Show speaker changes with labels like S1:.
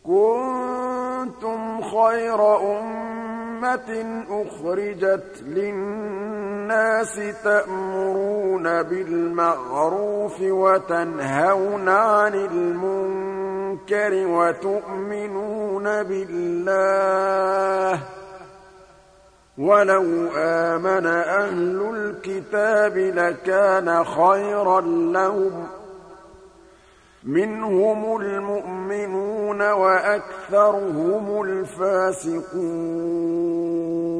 S1: كُنتُمْ خَيْرَ أُمَّةٍ أُخْرِجَتْ لِلنَّاسِ تَأْمُرُونَ بِالْمَعْرُوفِ وَتَنْهَوْنَ عَنِ الْمُنكَرِ وَتُؤْمِنُونَ بِاللَّهِ ۗ وَلَوْ آمَنَ أَهْلُ الْكِتَابِ لَكَانَ خَيْرًا لَّهُم ۚ مِّنْهُمُ الْمُؤْمِنُونَ وَأَكْثَرُهُمُ الْفَاسِقُونَ